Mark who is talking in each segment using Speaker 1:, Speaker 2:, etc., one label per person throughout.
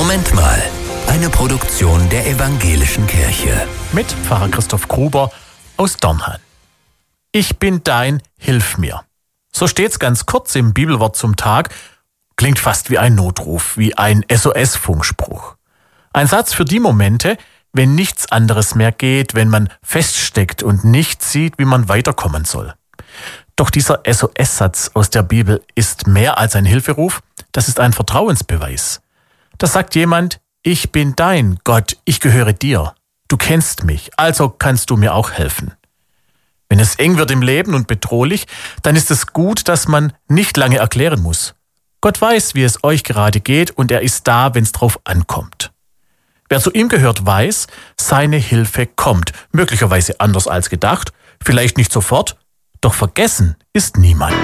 Speaker 1: Moment mal. Eine Produktion der Evangelischen Kirche.
Speaker 2: Mit Pfarrer Christoph Gruber aus Dornheim. Ich bin dein, hilf mir. So steht's ganz kurz im Bibelwort zum Tag. Klingt fast wie ein Notruf, wie ein SOS-Funkspruch. Ein Satz für die Momente, wenn nichts anderes mehr geht, wenn man feststeckt und nicht sieht, wie man weiterkommen soll. Doch dieser SOS-Satz aus der Bibel ist mehr als ein Hilferuf, das ist ein Vertrauensbeweis. Da sagt jemand, ich bin dein Gott, ich gehöre dir. Du kennst mich, also kannst du mir auch helfen. Wenn es eng wird im Leben und bedrohlich, dann ist es gut, dass man nicht lange erklären muss. Gott weiß, wie es euch gerade geht und er ist da, wenn es drauf ankommt. Wer zu ihm gehört, weiß, seine Hilfe kommt. Möglicherweise anders als gedacht, vielleicht nicht sofort, doch vergessen ist niemand.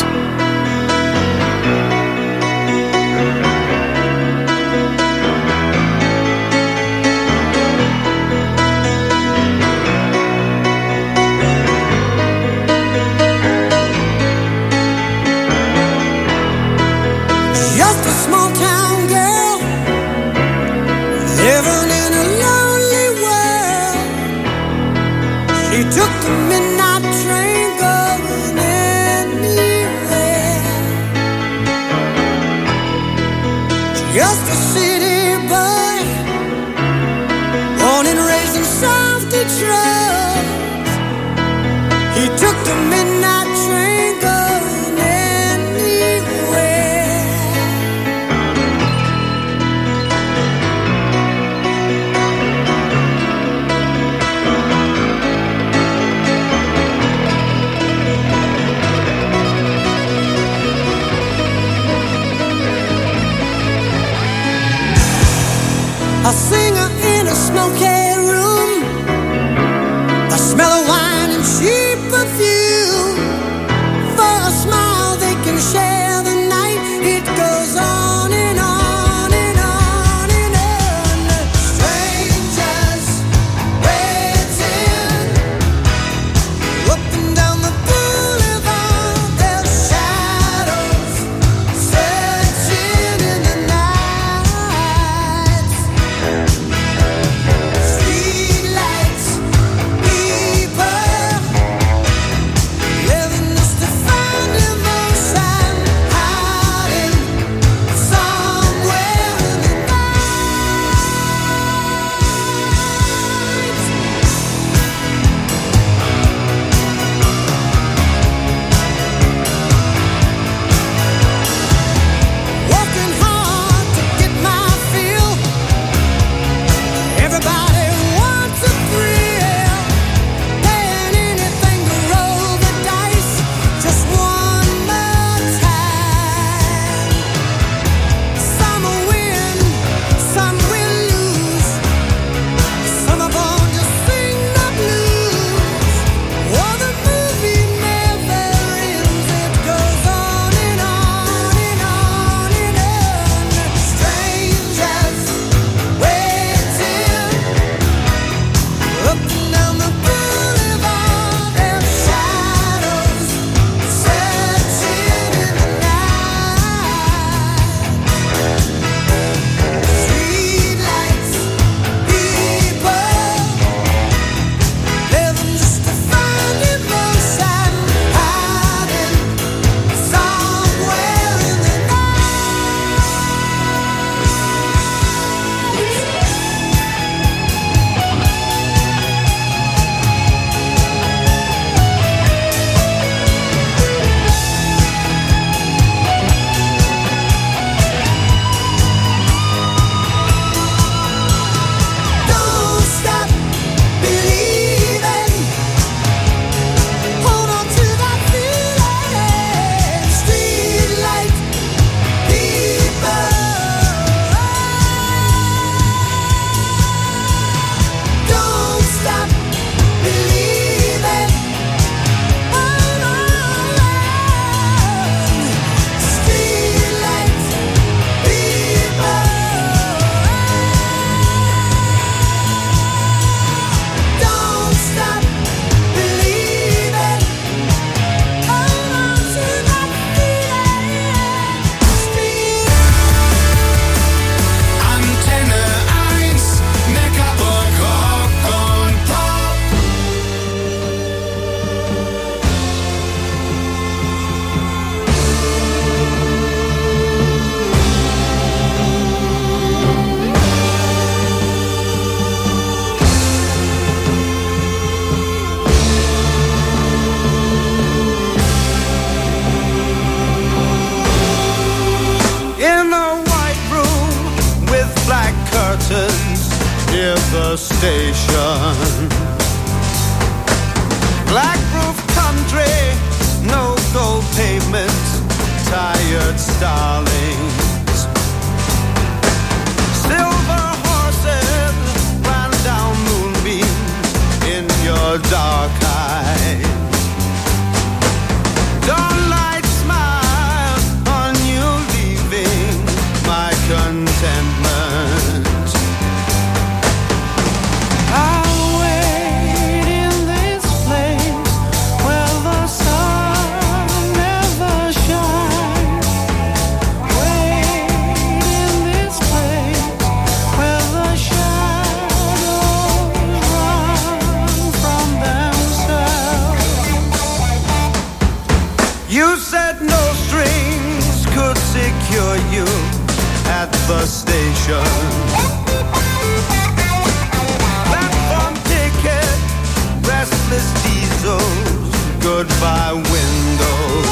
Speaker 3: Just a small town girl living in a lonely world. She took the midnight train going anywhere. Just a city boy, born and raised in South Detroit. He took the midnight train going anywhere. A singer in a smoky room, the smell of wine and cheap perfume. For a smile they can share the night. It goes on and on and on and on. Strangers waiting up and down the boulevard. Their shadows searching in the night.
Speaker 4: the station. Platform ticket, restless diesels, goodbye windows.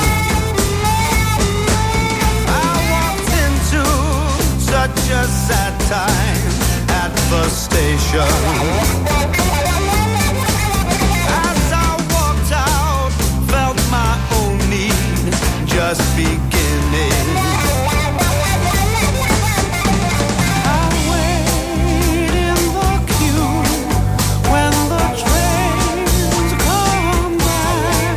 Speaker 4: I walked into such a sad time at the station. As I walked out, felt my own need just beginning. I wait in the queue when the trains come back.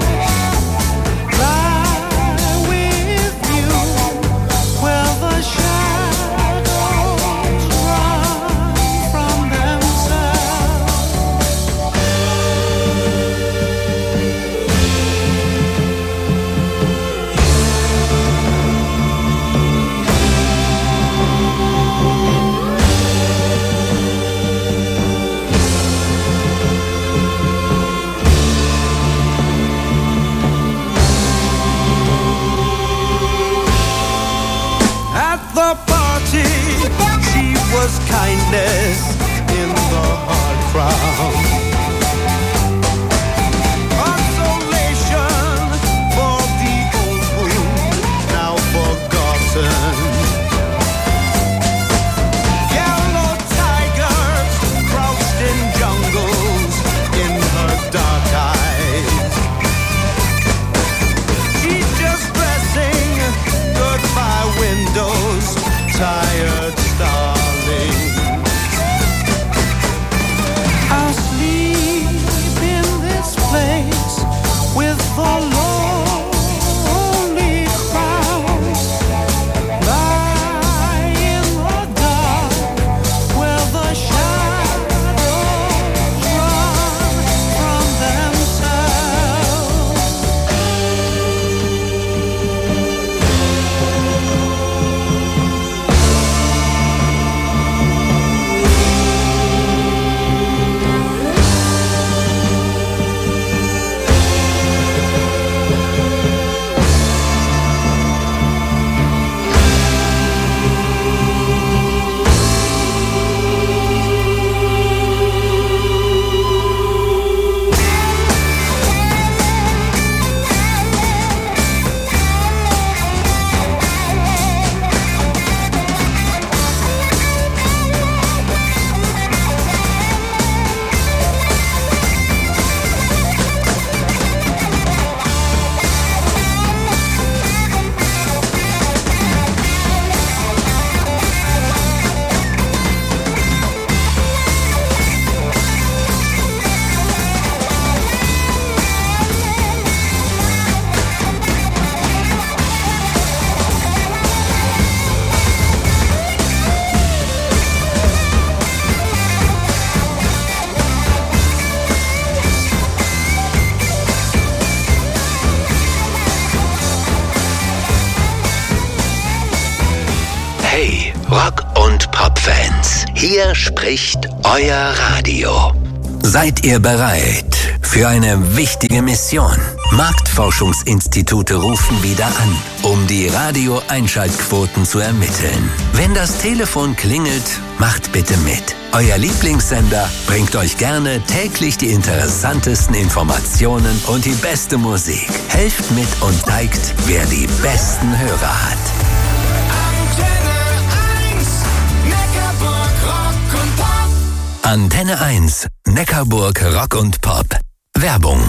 Speaker 4: Lie with you where the shadows run from themselves. At the party, she was kindness in the hard crowd. Consolation for the old wound, now forgotten. Yellow tigers crouched in jungles in her dark eyes. She's just dressing goodbye windows, tired starling. I'll sleep in this place with the lonely crowds. Lie in the dark where the shadows run from themselves.
Speaker 1: Hey, Rock- und Pop-Fans, hier spricht euer Radio. Seid ihr bereit für eine wichtige Mission? Marktforschungsinstitute rufen wieder an, um die Radio-Einschaltquoten zu ermitteln. Wenn das Telefon klingelt, macht bitte mit. Euer Lieblingssender bringt euch gerne täglich die interessantesten Informationen und die beste Musik. Helft mit und zeigt, wer die besten Hörer hat. Antenne 1, Neckarburg Rock und Pop. Werbung.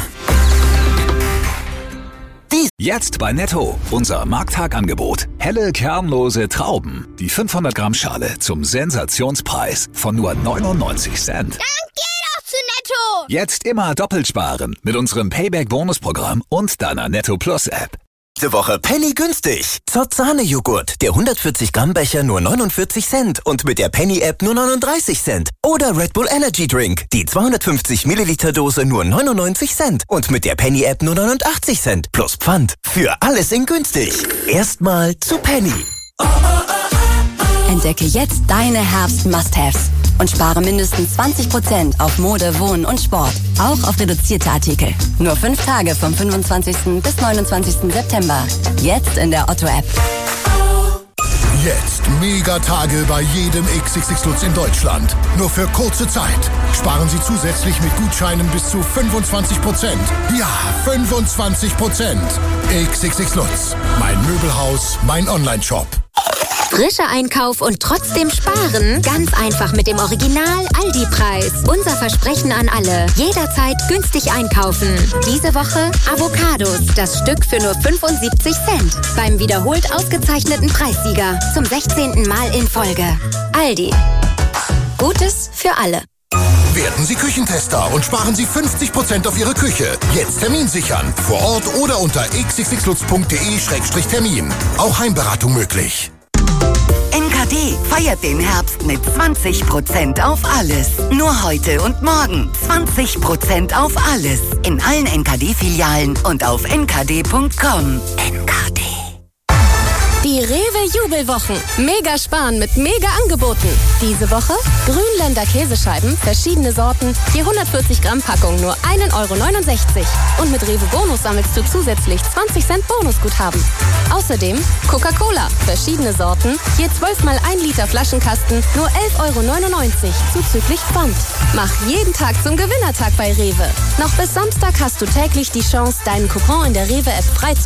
Speaker 5: Jetzt bei Netto, unser Markttagangebot. Helle, kernlose Trauben. Die 500 Gramm Schale zum Sensationspreis von nur 99 Cent.
Speaker 6: Dann geh doch zu Netto!
Speaker 5: Jetzt immer doppelt sparen mit unserem Payback-Bonusprogramm und deiner Netto Plus App.
Speaker 7: Diese Woche Penny günstig. Zott Sahne-Joghurt, der 140 Gramm Becher nur 49 Cent und mit der Penny-App nur 39 Cent. Oder Red Bull Energy Drink, die 250 Milliliter Dose nur 99 Cent und mit der Penny-App nur 89 Cent. Plus Pfand. Für alles in günstig. Erstmal zu Penny.
Speaker 8: Entdecke jetzt deine Herbst-Must-Haves und spare mindestens 20% auf Mode, Wohnen und Sport. Auch auf reduzierte Artikel. Nur 5 Tage vom 25. bis 29. September. Jetzt in der Otto-App.
Speaker 9: Jetzt Megatage bei jedem XXX Lutz in Deutschland. Nur für kurze Zeit. Sparen Sie zusätzlich mit Gutscheinen bis zu 25%. Ja, 25%. XXX Lutz. Mein Möbelhaus, mein Online-Shop.
Speaker 6: Frischer Einkauf und trotzdem sparen? Ganz einfach mit dem Original Aldi-Preis. Unser Versprechen an alle. Jederzeit günstig einkaufen. Diese Woche Avocados. Das Stück für nur 75 Cent. Beim wiederholt ausgezeichneten Preissieger. Zum 16. Mal in Folge. Aldi. Gutes für alle.
Speaker 9: Werden Sie Küchentester und sparen Sie 50% auf Ihre Küche. Jetzt Termin sichern. Vor Ort oder unter xxxlutz.de/termin. Auch Heimberatung möglich.
Speaker 10: NKD feiert den Herbst mit 20% auf alles. Nur heute und morgen 20% auf alles. In allen NKD-Filialen und auf nkd.com. NKD.
Speaker 11: Die Rewe-Jubelwochen. Mega sparen mit Mega-Angeboten. Diese Woche Grünländer Käsescheiben, verschiedene Sorten, je 140 Gramm Packung, nur 1,69 €. Und mit Rewe Bonus sammelst du zusätzlich 20 Cent Bonusguthaben. Außerdem Coca-Cola, verschiedene Sorten, je 12 mal 1 Liter Flaschenkasten, nur 11,99 € zuzüglich Pfand. Mach jeden Tag zum Gewinnertag bei Rewe. Noch bis Samstag hast du täglich die Chance, deinen Coupon in der Rewe-App frei zu